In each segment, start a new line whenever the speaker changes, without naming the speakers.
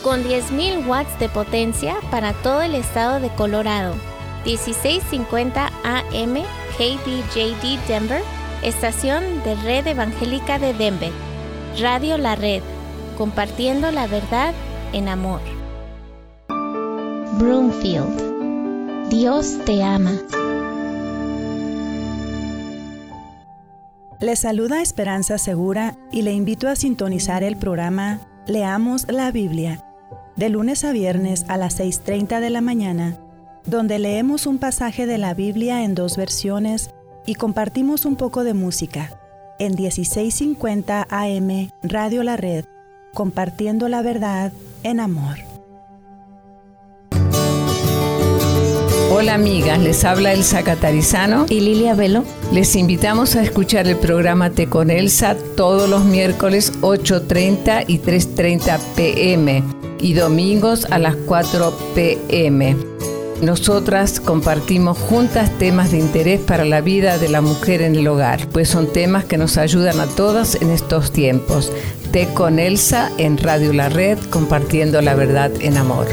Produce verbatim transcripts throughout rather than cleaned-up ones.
con diez mil watts de potencia para todo el estado de Colorado. dieciséis cincuenta A M K B J D Denver, estación de Red Evangélica de Denver. Radio La Red, compartiendo la verdad en amor. Broomfield, Dios te ama.
Le saluda Esperanza Segura y le invito a sintonizar el programa Leamos la Biblia, de lunes a viernes a las seis treinta de la mañana, donde leemos un pasaje de la Biblia en dos versiones y compartimos un poco de música, en dieciséis cincuenta A M Radio La Red, compartiendo la verdad en amor.
Hola amigas, les habla Elsa Catarizano
y Lilia Velo.
Les invitamos a escuchar el programa Té con Elsa todos los miércoles ocho treinta y tres treinta pm y domingos a las cuatro pm. Nosotras compartimos juntas temas de interés para la vida de la mujer en el hogar, pues son temas que nos ayudan a todas en estos tiempos. Té con Elsa en Radio La Red, compartiendo la verdad en amor.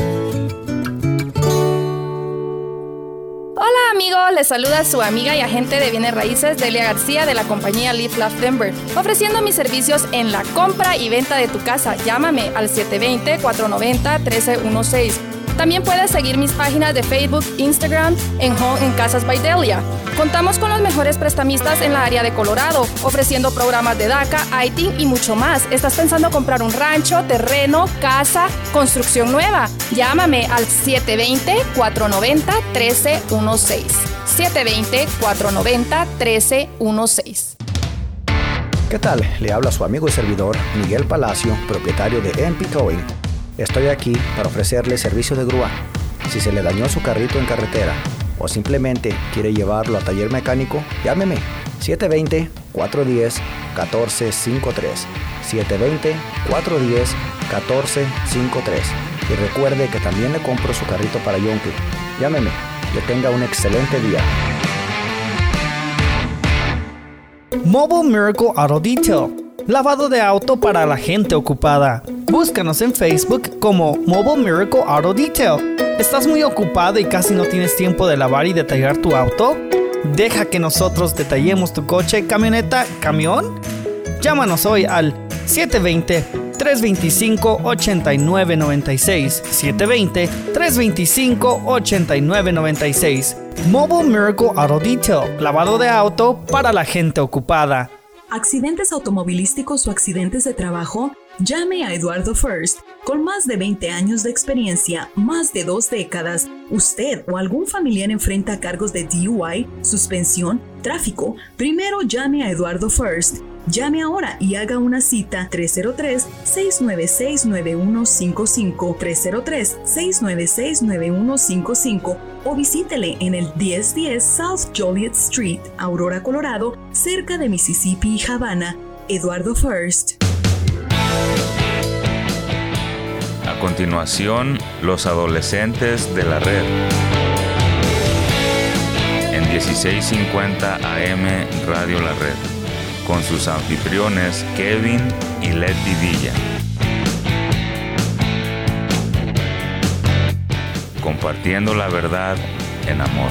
Les saluda su amiga y agente de bienes raíces Delia García de la compañía Live Love Denver, ofreciendo mis servicios en la compra y venta de tu casa. Llámame al siete dos cero, cuatro nueve cero, uno tres uno seis. También puedes seguir mis páginas de Facebook, Instagram, en Home en Casas by Delia. Contamos con los mejores prestamistas en la área de Colorado, ofreciendo programas de DACA, I T I N y mucho más. ¿Estás pensando comprar un rancho, terreno, casa, construcción nueva? Llámame al siete dos cero, cuatro nueve cero, uno tres uno seis. siete dos cero, cuatro nueve cero, uno tres uno seis.
¿Qué tal? Le habla su amigo y servidor Miguel Palacio, propietario de M P Towing. Estoy aquí para ofrecerle servicio de grúa. Si se le dañó su carrito en carretera o simplemente quiere llevarlo a taller mecánico, llámeme siete dos cero, cuatro uno cero, uno cuatro cinco tres. siete dos cero, cuatro uno cero, uno cuatro cinco tres. Y recuerde que también le compro su carrito para Yonke. Llámeme. Que tenga un excelente día.
Mobile Miracle Auto Detail. Lavado de auto para la gente ocupada. Búscanos en Facebook como Mobile Miracle Auto Detail. ¿Estás muy ocupado y casi no tienes tiempo de lavar y detallar tu auto? Deja que nosotros detallemos tu coche, camioneta, camión. Llámanos hoy al siete dos cero, tres dos cinco, ocho nueve nueve seis. siete dos cero, tres dos cinco, ocho nueve nueve seis. Mobile Miracle Auto Detail. Lavado de auto para la gente ocupada.
¿Accidentes automovilísticos o accidentes de trabajo? Llame a Eduardo First. Con más de veinte años de experiencia, más de dos décadas, usted o algún familiar enfrenta cargos de D U I, suspensión, tráfico. Primero llame a Eduardo First. Llame ahora y haga una cita tres cero tres, seis nueve seis, nueve uno cinco cinco, tres cero tres, seis nueve seis, nueve uno cinco cinco o visítele en el diez diez South Joliet Street, Aurora, Colorado, cerca de Mississippi y Havana. Eduardo First.
A continuación, los adolescentes de la red. En dieciséis cincuenta A M Radio La Red, con sus anfitriones Kevin y Leti Villa. Compartiendo la verdad en amor.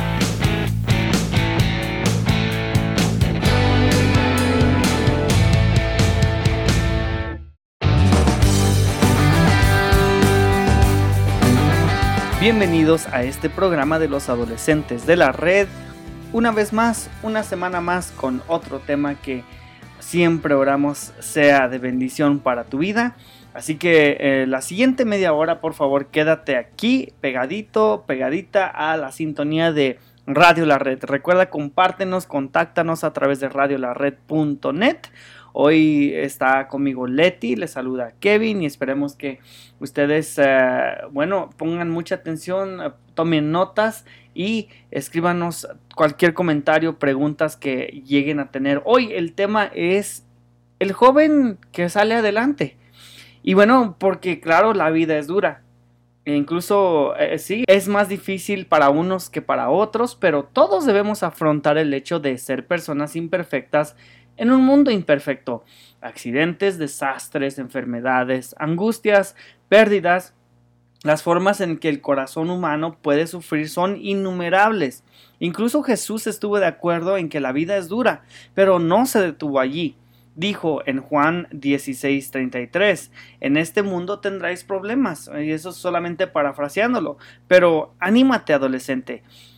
Bienvenidos a este programa de los adolescentes de la red. Una vez más, una semana más con otro tema que siempre oramos sea de bendición para tu vida. Así que eh, la siguiente media hora, por favor, quédate aquí pegadito, pegadita a la sintonía de Radio La Red. Recuerda, compártenos, contáctanos a través de radio la red punto net. Hoy está conmigo Leti, le saluda Kevin y esperemos que ustedes, eh, bueno, pongan mucha atención, tomen notas y escríbanos cualquier comentario, preguntas que lleguen a tener. Hoy el tema es el joven que sale adelante. Y bueno, porque claro, la vida es dura. E incluso, eh, sí, es más difícil para unos que para otros, pero todos debemos afrontar el hecho de ser personas imperfectas En un mundo imperfecto, accidentes, desastres, enfermedades, angustias, pérdidas, las formas en que el corazón humano puede sufrir son innumerables. Incluso Jesús estuvo de acuerdo en que la vida es dura, pero no se detuvo allí. Dijo en Juan dieciséis treinta y tres, en este mundo tendráis problemas, y eso solamente parafraseándolo, pero anímate, adolescente,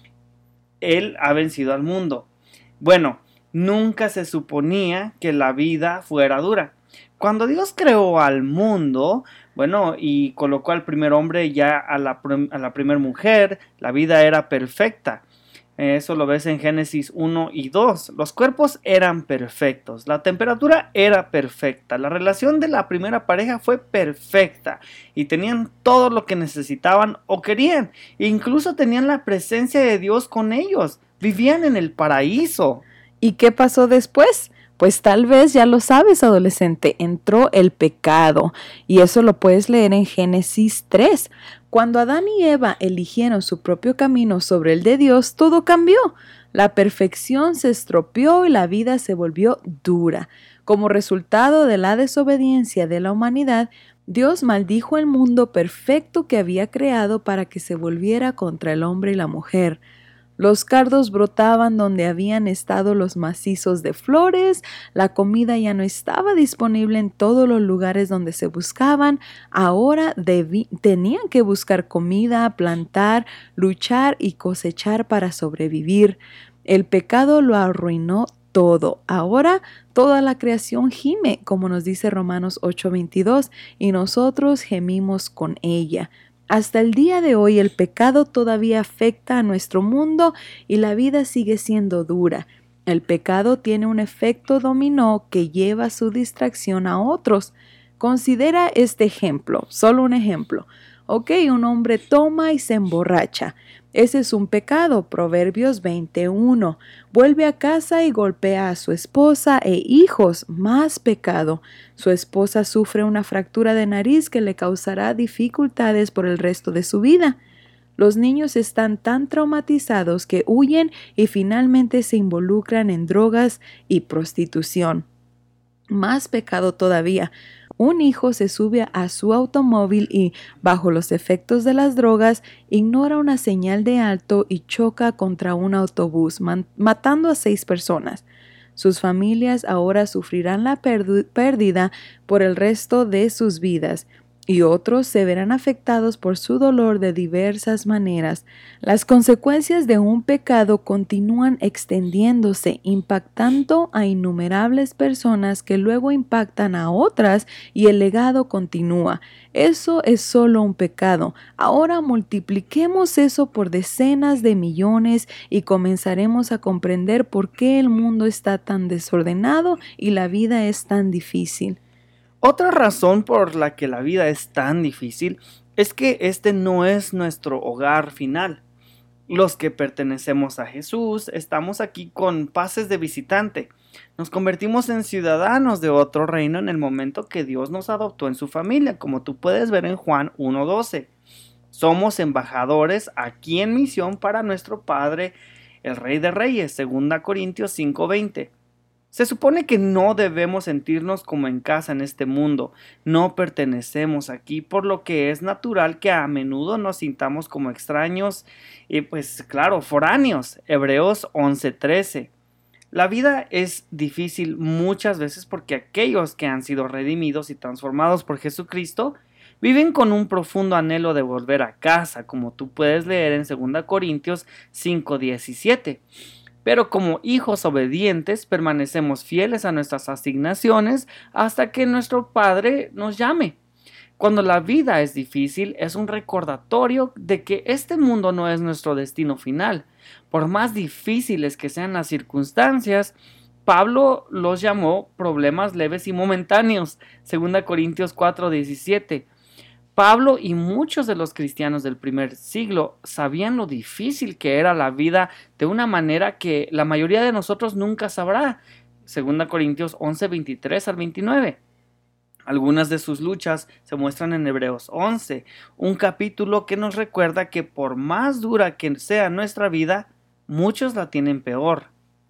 Él ha vencido al mundo. Bueno, nunca se suponía que la vida fuera dura. Cuando Dios creó al mundo, bueno, y colocó al primer hombre ya a la, a la primer mujer, la vida era perfecta. Eso lo ves en Génesis uno y dos. Los cuerpos eran perfectos, la temperatura era perfecta, la relación de la primera pareja fue perfecta y tenían todo lo que necesitaban o querían. E incluso tenían la presencia de Dios con ellos, vivían en el paraíso.
¿Y qué pasó después? Pues tal vez ya lo sabes, adolescente, entró el pecado y eso lo puedes leer en Génesis tres. Cuando Adán y Eva eligieron su propio camino sobre el de Dios, todo cambió. La perfección se estropeó y la vida se volvió dura. Como resultado de la desobediencia de la humanidad, Dios maldijo el mundo perfecto que había creado para que se volviera contra el hombre y la mujer. Los cardos brotaban donde habían estado los macizos de flores, la comida ya no estaba disponible en todos los lugares donde se buscaban, ahora debí, tenían que buscar comida, plantar, luchar y cosechar para sobrevivir. El pecado lo arruinó todo. Ahora toda la creación gime, como nos dice Romanos ocho veintidós, y nosotros gemimos con ella. Hasta el día de hoy el pecado todavía afecta a nuestro mundo y la vida sigue siendo dura. El pecado tiene un efecto dominó que lleva su distracción a otros. Considera este ejemplo, solo un ejemplo. Ok, un hombre toma y se emborracha. Ese es un pecado, Proverbios veintiuno. Vuelve a casa y golpea a su esposa e hijos, más pecado. Su esposa sufre una fractura de nariz que le causará dificultades por el resto de su vida. Los niños están tan traumatizados que huyen y finalmente se involucran en drogas y prostitución. Más pecado todavía. Un hijo se sube a su automóvil y, bajo los efectos de las drogas, ignora una señal de alto y choca contra un autobús, matando a seis personas. Sus familias ahora sufrirán la pérdida por el resto de sus vidas y otros se verán afectados por su dolor de diversas maneras. Las consecuencias de un pecado continúan extendiéndose, impactando a innumerables personas que luego impactan a otras y el legado continúa. Eso es solo un pecado. Ahora multipliquemos eso por decenas de millones y comenzaremos a comprender por qué el mundo está tan desordenado y la vida es tan difícil.
Otra razón por la que la vida es tan difícil es que este no es nuestro hogar final. Los que pertenecemos a Jesús estamos aquí con pases de visitante. Nos convertimos en ciudadanos de otro reino en el momento que Dios nos adoptó en su familia, como tú puedes ver en Juan uno doce. Somos embajadores aquí en misión para nuestro Padre, el Rey de Reyes, segunda Corintios cinco veinte. Se supone que no debemos sentirnos como en casa en este mundo, no pertenecemos aquí, por lo que es natural que a menudo nos sintamos como extraños y pues claro, foráneos. Hebreos once trece. La vida es difícil muchas veces porque aquellos que han sido redimidos y transformados por Jesucristo viven con un profundo anhelo de volver a casa, como tú puedes leer en segunda Corintios cinco diecisiete. Pero como hijos obedientes permanecemos fieles a nuestras asignaciones hasta que nuestro Padre nos llame. Cuando la vida es difícil, es un recordatorio de que este mundo no es nuestro destino final. Por más difíciles que sean las circunstancias, Pablo los llamó problemas leves y momentáneos, segunda Corintios cuatro diecisiete. Pablo y muchos de los cristianos del primer siglo sabían lo difícil que era la vida de una manera que la mayoría de nosotros nunca sabrá. segunda Corintios once veintitrés al veintinueve. Algunas de sus luchas se muestran en Hebreos once, un capítulo que nos recuerda que por más dura que sea nuestra vida, muchos la tienen peor.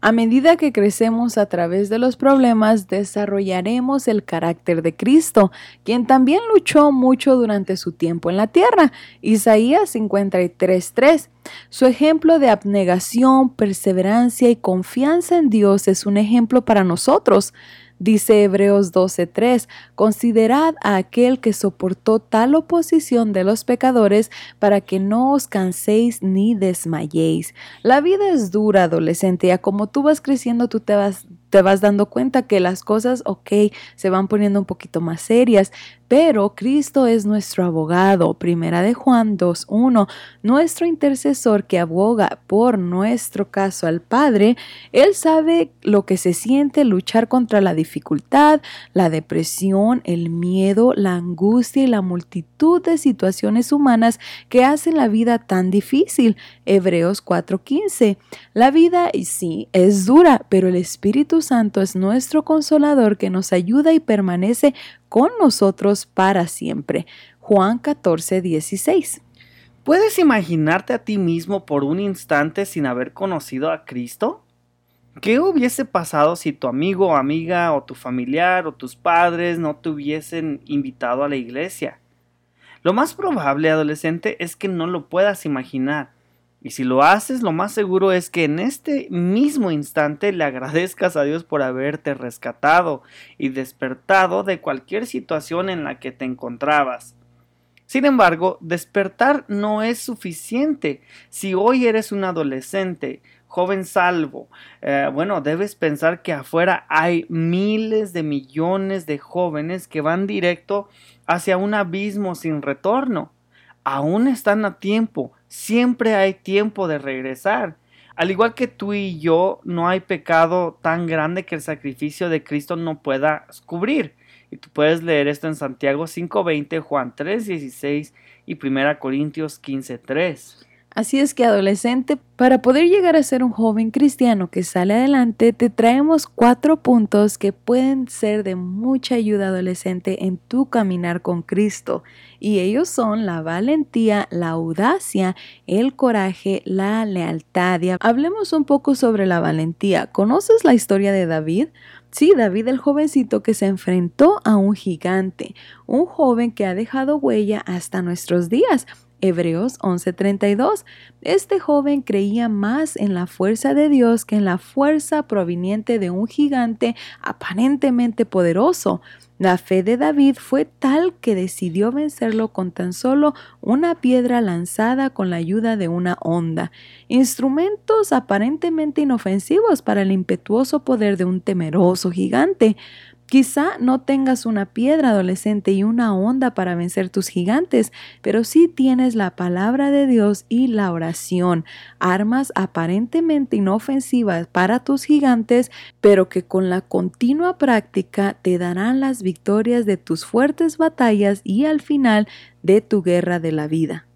A medida que crecemos a través de los problemas, desarrollaremos el carácter de Cristo, quien también luchó mucho durante su tiempo en la tierra. Isaías cincuenta y tres tres. Su ejemplo de abnegación, perseverancia y confianza en Dios es un ejemplo para nosotros. Dice Hebreos doce tres, considerad a aquel que soportó tal oposición de los pecadores para que no os canséis ni desmayéis. La vida es dura, adolescente, y a como tú vas creciendo, tú te vas, te vas dando cuenta que las cosas, ok, se van poniendo un poquito más serias, pero Cristo es nuestro abogado. Primera de Juan dos uno, nuestro intercesor que aboga por nuestro caso al Padre. Él sabe lo que se siente luchar contra la dificultad, la depresión, el miedo, la angustia y la multitud de situaciones humanas que hacen la vida tan difícil. Hebreos cuatro quince. La vida sí es dura, pero el Espíritu Santo es nuestro consolador que nos ayuda y permanece con nosotros para siempre. Juan catorce dieciséis.
¿Puedes imaginarte a ti mismo por un instante sin haber conocido a Cristo? ¿Qué hubiese pasado si tu amigo o amiga o tu familiar o tus padres no te hubiesen invitado a la iglesia? Lo más probable, adolescente, es que no lo puedas imaginar. Y si lo haces, lo más seguro es que en este mismo instante le agradezcas a Dios por haberte rescatado y despertado de cualquier situación en la que te encontrabas. Sin embargo, despertar no es suficiente. Si hoy eres un adolescente, joven salvo, eh, bueno, debes pensar que afuera hay miles de millones de jóvenes que van directo hacia un abismo sin retorno. Aún están a tiempo, siempre hay tiempo de regresar. Al igual que tú y yo, no hay pecado tan grande que el sacrificio de Cristo no pueda cubrir. Y tú puedes leer esto en Santiago cinco veinte, Juan tres dieciséis y primera Corintios quince tres.
Así es que, adolescente, para poder llegar a ser un joven cristiano que sale adelante, te traemos cuatro puntos que pueden ser de mucha ayuda, adolescente, en tu caminar con Cristo. Y ellos son la valentía, la audacia, el coraje, la lealtad. Y hablemos un poco sobre la valentía. ¿Conoces la historia de David? Sí, David, el jovencito que se enfrentó a un gigante, un joven que ha dejado huella hasta nuestros días. Hebreos once treinta y dos. Este joven creía más en la fuerza de Dios que en la fuerza proveniente de un gigante aparentemente poderoso. La fe de David fue tal que decidió vencerlo con tan solo una piedra lanzada con la ayuda de una honda. Instrumentos aparentemente inofensivos para el impetuoso poder de un temeroso gigante. Quizá no tengas una piedra, adolescente, y una honda para vencer tus gigantes, pero sí tienes la palabra de Dios y la oración, armas aparentemente inofensivas para tus gigantes, pero que con la continua práctica te darán las victorias de tus fuertes batallas y al final de tu guerra de la vida.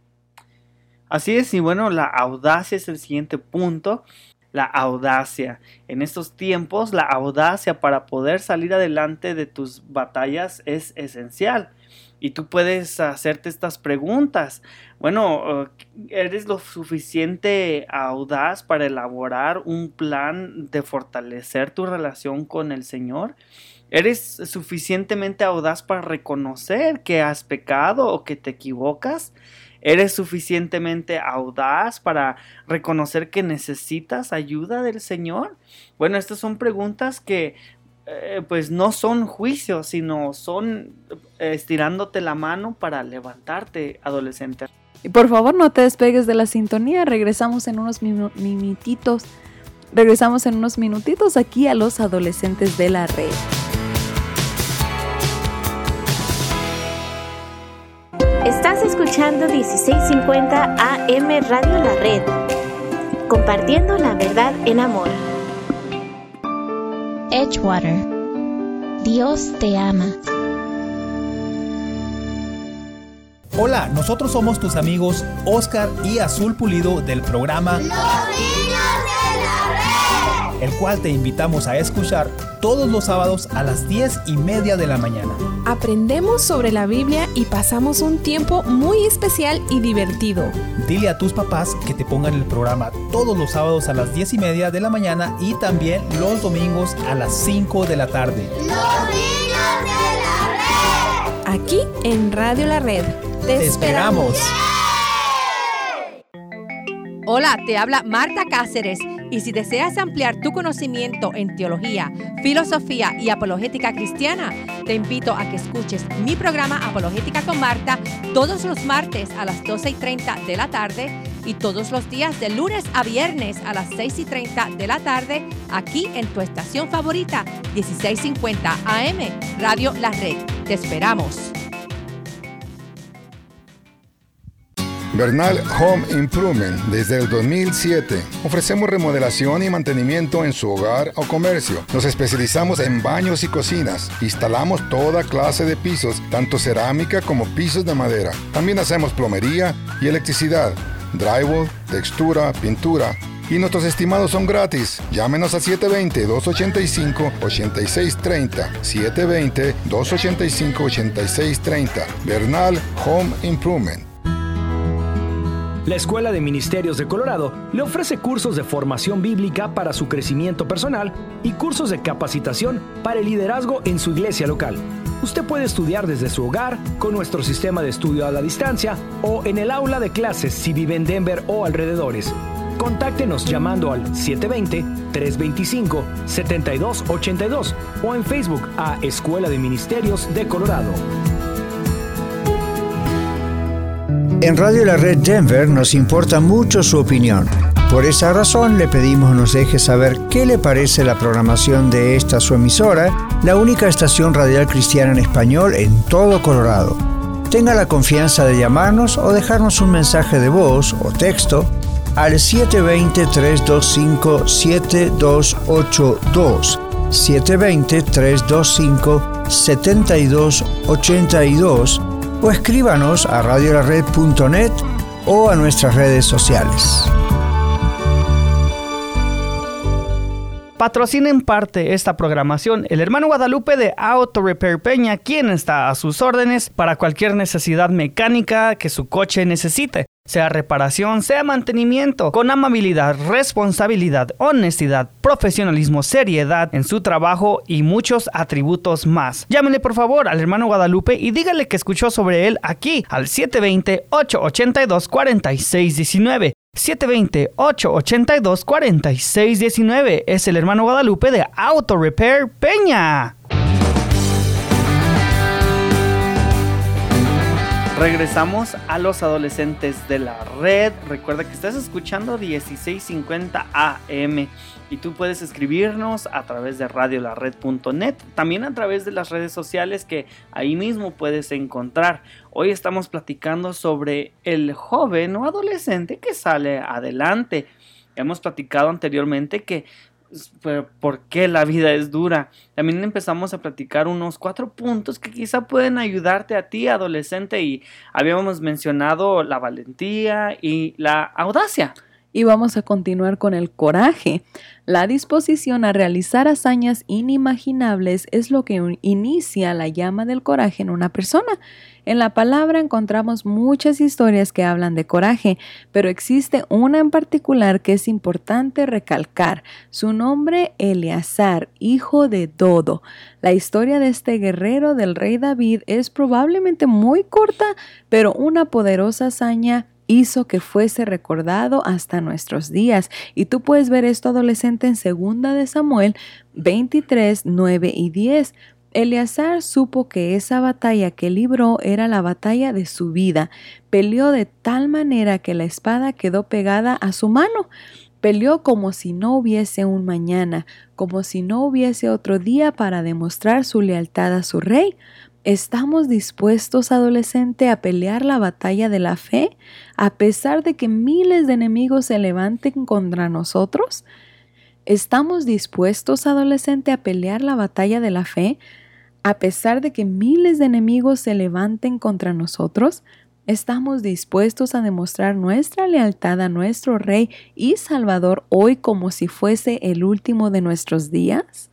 Así es, y bueno, la audacia es el siguiente punto. La audacia. En estos tiempos, la audacia para poder salir adelante de tus batallas es esencial. Y tú puedes hacerte estas preguntas. Bueno, ¿eres lo suficiente audaz para elaborar un plan de fortalecer tu relación con el Señor? ¿Eres suficientemente audaz para reconocer que has pecado o que te equivocas? ¿Eres suficientemente audaz para reconocer que necesitas ayuda del Señor? Bueno, estas son preguntas que eh, pues no son juicios, sino son eh, estirándote la mano para levantarte, adolescente.
Y por favor, no te despegues de la sintonía. Regresamos en unos minu- minutitos. Regresamos en unos minutitos aquí a los adolescentes de la red.
Estás escuchando dieciséis cincuenta A M Radio La Red, compartiendo la verdad en amor. Edgewater, Dios te ama.
Hola, nosotros somos tus amigos Oscar y Azul Pulido del programa
Los Niños de la Red.
el cual te invitamos a escuchar todos los sábados a las diez y media de la mañana.
Aprendemos sobre la Biblia y pasamos un tiempo muy especial y divertido.
Dile a tus papás que te pongan el programa todos los sábados a las diez y media de la mañana y también los domingos a las cinco de la tarde.
¡Los niños de la red!
Aquí en Radio La Red. Te,
te esperamos.
Hola, te habla Marta Cáceres y si deseas ampliar tu conocimiento en teología, filosofía y apologética cristiana, te invito a que escuches mi programa Apologética con Marta todos los martes a las doce y treinta de la tarde y todos los días de lunes a viernes a las seis y treinta de la tarde aquí en tu estación favorita, dieciséis cincuenta A M, Radio La Red. Te esperamos.
Bernal Home Improvement. Desde el dos mil siete ofrecemos remodelación y mantenimiento en su hogar o comercio. Nos especializamos en baños y cocinas. Instalamos toda clase de pisos, tanto cerámica como pisos de madera. También hacemos plomería y electricidad, drywall, textura, pintura. Y nuestros estimados son gratis. Llámenos a siete dos cero, dos ocho cinco, ocho seis tres cero. siete dos cero, dos ocho cinco, ocho seis tres cero. Bernal Home Improvement.
La Escuela de Ministerios de Colorado le ofrece cursos de formación bíblica para su crecimiento personal y cursos de capacitación para el liderazgo en su iglesia local. Usted puede estudiar desde su hogar con nuestro sistema de estudio a la distancia o en el aula de clases si vive en Denver o alrededores. Contáctenos llamando al siete dos cero, tres dos cinco, siete dos ocho dos o en Facebook a Escuela de Ministerios de Colorado.
En Radio La Red Denver nos importa mucho su opinión. Por esa razón le pedimos nos deje saber qué le parece la programación de esta su emisora, la única estación radial cristiana en español en todo Colorado. Tenga la confianza de llamarnos o dejarnos un mensaje de voz o texto al siete dos cero, tres dos cinco, siete dos ocho dos, siete dos cero, tres dos cinco, siete dos ocho dos o escríbanos a radio la red punto net o a nuestras redes sociales.
Patrocina en parte esta programación el hermano Guadalupe de Auto Repair Peña, quien está a sus órdenes para cualquier necesidad mecánica que su coche necesite. Sea reparación, sea mantenimiento, con amabilidad, responsabilidad, honestidad, profesionalismo, seriedad en su trabajo y muchos atributos más. Llámenle por favor al hermano Guadalupe y dígale que escuchó sobre él aquí al siete dos cero, ocho ocho dos, cuatro seis uno nueve. siete dos cero, ocho ocho dos, cuatro seis uno nueve. Es el hermano Guadalupe de Auto Repair Peña. Regresamos a los adolescentes de la red. Recuerda que estás escuchando dieciséis cincuenta A M y tú puedes escribirnos a través de radio la red punto net, también a través de las redes sociales que ahí mismo puedes encontrar. Hoy estamos platicando sobre el joven o adolescente que sale adelante. Hemos platicado anteriormente que por qué la vida es dura. También empezamos a platicar unos cuatro puntos que quizá pueden ayudarte a ti, adolescente, y habíamos mencionado la valentía y la audacia.
Y vamos a continuar con el coraje. La disposición a realizar hazañas inimaginables es lo que inicia la llama del coraje en una persona. En la palabra encontramos muchas historias que hablan de coraje, pero existe una en particular que es importante recalcar. Su nombre, Eleazar, hijo de Dodo. La historia de este guerrero del rey David es probablemente muy corta, pero una poderosa hazaña hizo que fuese recordado hasta nuestros días. Y tú puedes ver esto, adolescente, en segunda de Samuel veintitrés, nueve y diez. Eleazar supo que esa batalla que libró era la batalla de su vida. Peleó de tal manera que la espada quedó pegada a su mano. Peleó como si no hubiese un mañana, como si no hubiese otro día para demostrar su lealtad a su rey. ¿Estamos dispuestos, adolescente, a pelear la batalla de la fe, a pesar de que miles de enemigos se levanten contra nosotros? ¿Estamos dispuestos, adolescente, a pelear la batalla de la fe, a pesar de que miles de enemigos se levanten contra nosotros? ¿Estamos dispuestos a demostrar nuestra lealtad a nuestro Rey y Salvador hoy como si fuese el último de nuestros días?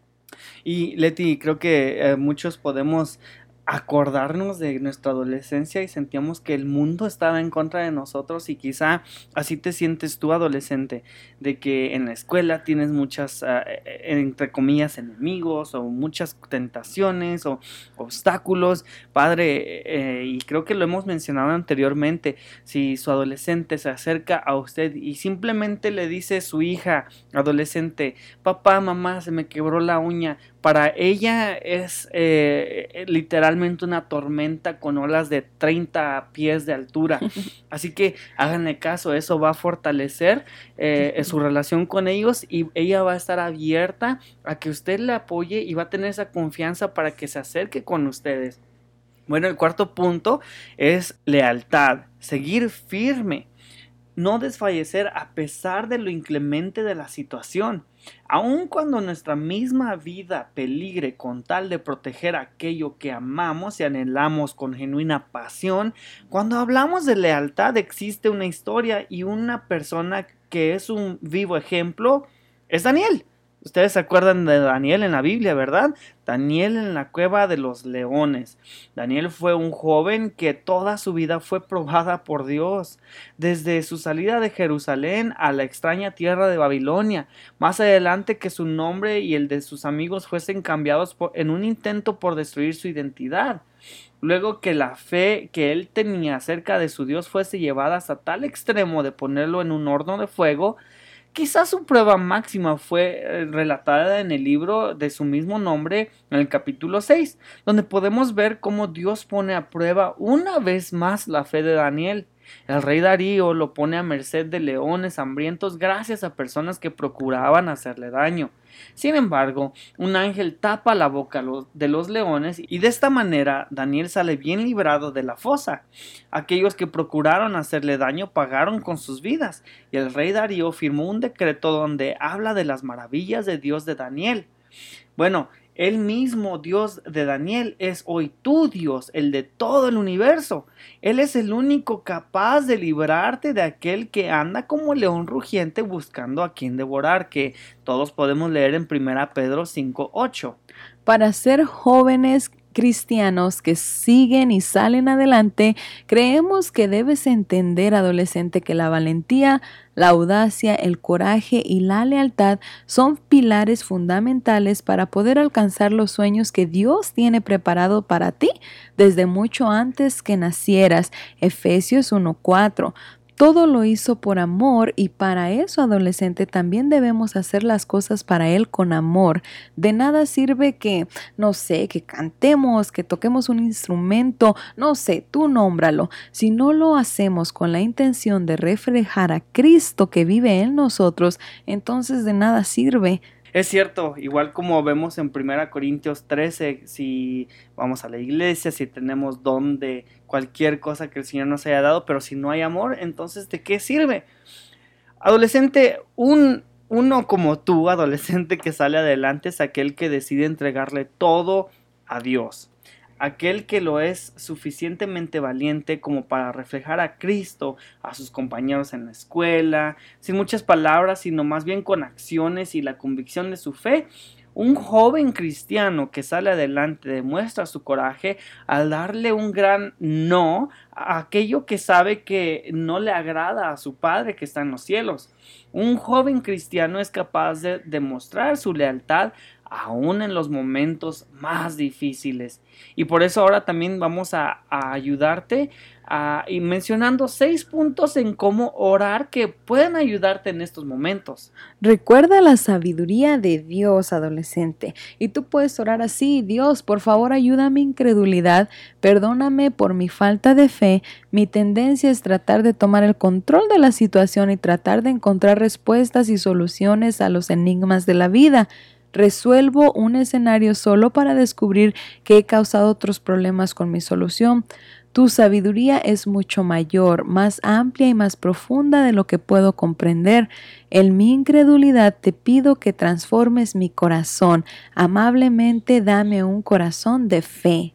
Y Leti, creo que eh, muchos podemos acordarnos de nuestra adolescencia y sentíamos que el mundo estaba en contra de nosotros, y quizá así te sientes tú, adolescente, de que en la escuela tienes muchas, uh, entre comillas, enemigos o muchas tentaciones o obstáculos. Padre, eh, y creo que lo hemos mencionado anteriormente, si su adolescente se acerca a usted y simplemente le dice a su hija adolescente: papá, mamá, se me quebró la uña, para ella es eh, literalmente una tormenta con olas de treinta pies de altura. Así que háganle caso, eso va a fortalecer eh, su relación con ellos, y ella va a estar abierta a que usted le apoye y va a tener esa confianza para que se acerque con ustedes. Bueno, el cuarto punto es lealtad, seguir firme. No desfallecer a pesar de lo inclemente de la situación. Aun cuando nuestra misma vida peligre con tal de proteger aquello que amamos y anhelamos con genuina pasión, cuando hablamos de lealtad existe una historia y una persona que es un vivo ejemplo, es Daniel. Ustedes se acuerdan de Daniel en la Biblia, ¿verdad? Daniel en la cueva de los leones. Daniel fue un joven que toda su vida fue probada por Dios. Desde su salida de Jerusalén a la extraña tierra de Babilonia. Más adelante que su nombre y el de sus amigos fuesen cambiados por, en un intento por destruir su identidad. Luego que la fe que él tenía acerca de su Dios fuese llevada hasta tal extremo de ponerlo en un horno de fuego. Quizás su prueba máxima fue relatada en el libro de su mismo nombre, en el capítulo seis, donde podemos ver cómo Dios pone a prueba una vez más la fe de Daniel. El rey Darío lo pone a merced de leones hambrientos gracias a personas que procuraban hacerle daño. Sin embargo, un ángel tapa la boca de los leones y de esta manera Daniel sale bien librado de la fosa. Aquellos que procuraron hacerle daño pagaron con sus vidas, y el rey Darío firmó un decreto donde habla de las maravillas de Dios de Daniel. Bueno, el mismo Dios de Daniel es hoy tu Dios, el de todo el universo. Él es el único capaz de librarte de aquel que anda como león rugiente buscando a quien devorar, que todos podemos leer en primera Pedro cinco ocho.
Para ser jóvenes cristianos que siguen y salen adelante, creemos que debes entender, adolescente, que la valentía, la audacia, el coraje y la lealtad son pilares fundamentales para poder alcanzar los sueños que Dios tiene preparado para ti desde mucho antes que nacieras. Efesios uno cuatro. Todo lo hizo por amor, y para eso, adolescente, también debemos hacer las cosas para Él con amor. De nada sirve que, no sé, que cantemos, que toquemos un instrumento, no sé, tú nómbralo. Si no lo hacemos con la intención de reflejar a Cristo que vive en nosotros, entonces de nada sirve.
Es cierto, igual como vemos en primera Corintios trece, si vamos a la iglesia, si tenemos don de cualquier cosa que el Señor nos haya dado, pero si no hay amor, entonces ¿de qué sirve? Adolescente, un, uno como tú, adolescente que sale adelante, es aquel que decide entregarle todo a Dios. Aquel que lo es suficientemente valiente como para reflejar a Cristo a sus compañeros en la escuela, sin muchas palabras, sino más bien con acciones y la convicción de su fe. Un joven cristiano que sale adelante demuestra su coraje al darle un gran no a aquello que sabe que no le agrada a su Padre que está en los cielos. Un joven cristiano es capaz de demostrar su lealtad aún en los momentos más difíciles. Y por eso ahora también vamos a, a ayudarte a, y mencionando seis puntos en cómo orar que pueden ayudarte en estos momentos.
Recuerda la sabiduría de Dios, adolescente, y tú puedes orar así: Dios, por favor, ayuda a mi incredulidad, perdóname por mi falta de fe. Mi tendencia es tratar de tomar el control de la situación y tratar de encontrar respuestas y soluciones a los enigmas de la vida. Resuelvo un escenario solo para descubrir que he causado otros problemas con mi solución. Tu sabiduría es mucho mayor, más amplia y más profunda de lo que puedo comprender. En mi incredulidad te pido que transformes mi corazón. Amablemente dame un corazón de fe.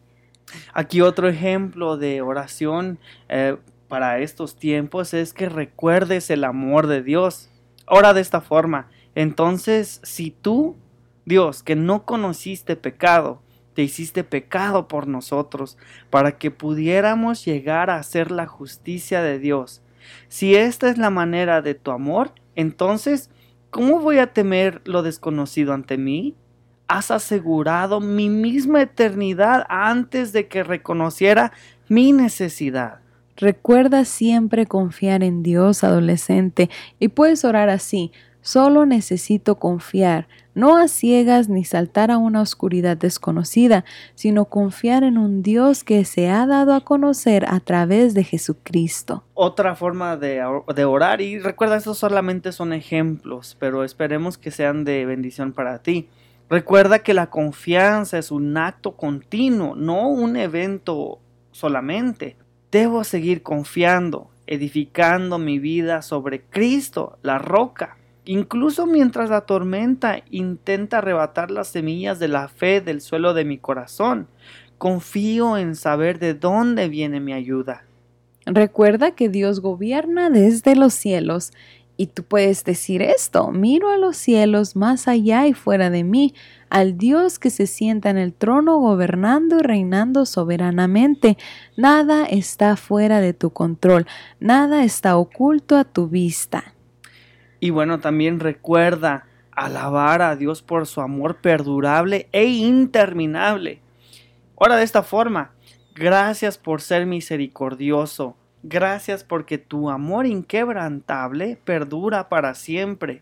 Aquí otro ejemplo de oración eh, para estos tiempos es que recuerdes el amor de Dios. Ora de esta forma: entonces, si tú, Dios, que no conociste pecado, te hiciste pecado por nosotros, para que pudiéramos llegar a hacer la justicia de Dios. Si esta es la manera de tu amor, entonces, ¿cómo voy a temer lo desconocido ante mí? Has asegurado mi misma eternidad antes de que reconociera mi necesidad.
Recuerda siempre confiar en Dios, adolescente, y puedes orar así: solo necesito confiar, no a ciegas ni saltar a una oscuridad desconocida, sino confiar en un Dios que se ha dado a conocer a través de Jesucristo.
Otra forma de, de orar, y recuerda, estos solamente son ejemplos, pero esperemos que sean de bendición para ti. Recuerda que la confianza es un acto continuo, no un evento solamente. Debo seguir confiando, edificando mi vida sobre Cristo, la roca. Incluso mientras la tormenta intenta arrebatar las semillas de la fe del suelo de mi corazón, confío en saber de dónde viene mi ayuda.
Recuerda que Dios gobierna desde los cielos. Y tú puedes decir esto: miro a los cielos más allá y fuera de mí, al Dios que se sienta en el trono gobernando y reinando soberanamente. Nada está fuera de tu control, nada está oculto a tu vista.
Y bueno, también recuerda alabar a Dios por su amor perdurable e interminable. Ora de esta forma: gracias por ser misericordioso. Gracias porque tu amor inquebrantable perdura para siempre.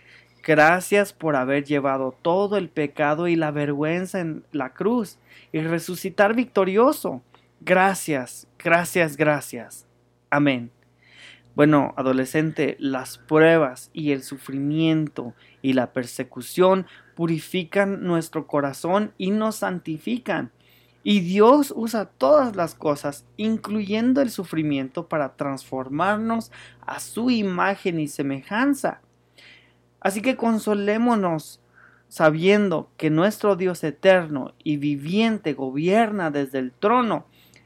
Gracias por haber llevado todo el pecado y la vergüenza en la cruz y resucitar victorioso. Gracias, gracias, gracias. Amén. Bueno, adolescente, las pruebas y el sufrimiento y la persecución purifican nuestro corazón y nos santifican. Y Dios usa todas las cosas, incluyendo el sufrimiento, para transformarnos a su imagen y semejanza. Así que consolémonos sabiendo que nuestro Dios eterno y viviente gobierna desde el trono.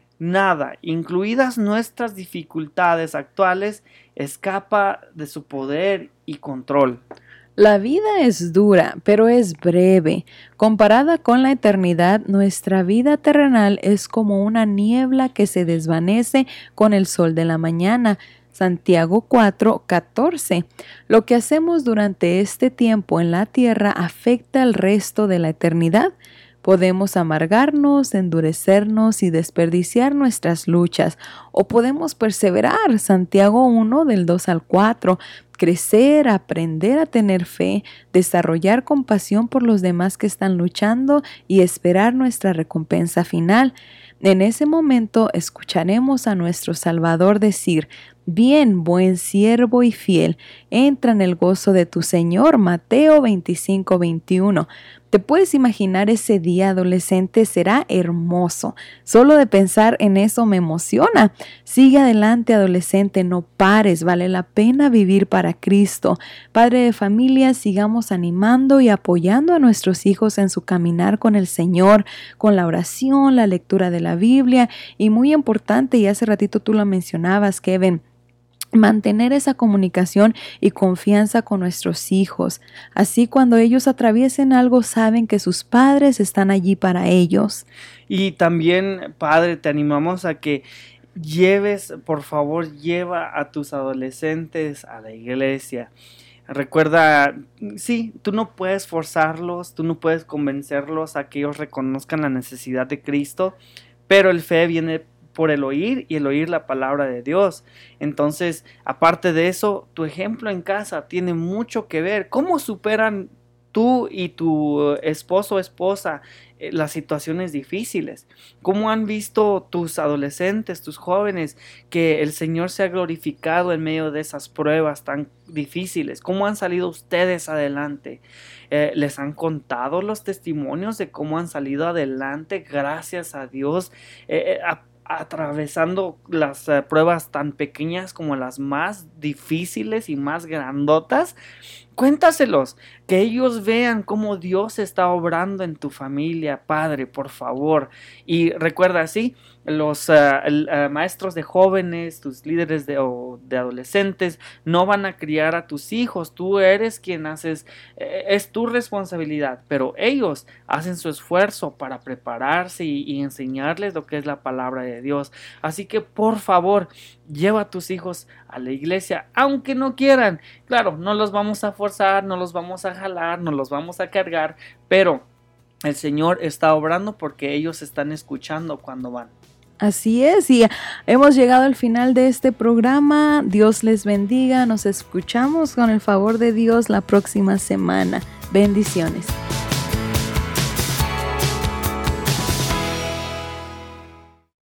Nada, incluidas nuestras dificultades actuales, escapa de su poder y control.
La vida es dura, pero es breve. Comparada con la eternidad, nuestra vida terrenal es como una niebla que se desvanece con el sol de la mañana. Santiago cuatro, catorce. Lo que hacemos durante este tiempo en la tierra afecta el resto de la eternidad. Podemos amargarnos, endurecernos y desperdiciar nuestras luchas, o podemos perseverar, Santiago uno del dos al cuatro, crecer, aprender a tener fe, desarrollar compasión por los demás que están luchando y esperar nuestra recompensa final. En ese momento escucharemos a nuestro Salvador decir: bien, buen siervo y fiel, entra en el gozo de tu Señor. Mateo veinticinco, veintiuno. ¿Te puedes imaginar ese día, adolescente? Será hermoso. Solo de pensar en eso me emociona. Sigue adelante, adolescente, no pares. Vale la pena vivir para Cristo. Padre de familia, sigamos animando y apoyando a nuestros hijos en su caminar con el Señor, con la oración, la lectura de la Biblia y, muy importante, y hace ratito tú lo mencionabas, Kevin, mantener esa comunicación y confianza con nuestros hijos. Así, cuando ellos atraviesen algo, saben que sus padres están allí para ellos.
Y también, padre, te animamos a que lleves, por favor, lleva a tus adolescentes a la iglesia. Recuerda, sí, tú no puedes forzarlos, tú no puedes convencerlos a que ellos reconozcan la necesidad de Cristo, pero el fe viene por el oír y el oír la palabra de Dios. Entonces, aparte de eso, tu ejemplo en casa tiene mucho que ver. ¿Cómo superan tú y tu esposo o esposa eh, las situaciones difíciles? ¿Cómo han visto tus adolescentes, tus jóvenes, que el Señor se ha glorificado en medio de esas pruebas tan difíciles? ¿Cómo han salido ustedes adelante? Eh, ¿Les han contado los testimonios de cómo han salido adelante gracias a Dios? Eh, a, atravesando las uh, pruebas tan pequeñas como las más difíciles y más grandotas. Cuéntaselos, que ellos vean cómo Dios está obrando en tu familia, Padre, por favor. Y recuerda, sí, los uh, uh, maestros de jóvenes, tus líderes de, o de adolescentes, no van a criar a tus hijos. Tú eres quien haces, eh, es tu responsabilidad, pero ellos hacen su esfuerzo para prepararse y, y enseñarles lo que es la palabra de Dios. Así que, por favor, lleva a tus hijos a la iglesia, aunque no quieran. Claro, no los vamos a forzar, no los vamos a jalar, no los vamos a cargar, pero el Señor está obrando porque ellos están escuchando cuando van.
Así es, y hemos llegado al final de este programa. Dios les bendiga. Nos escuchamos con el favor de Dios la próxima semana. Bendiciones.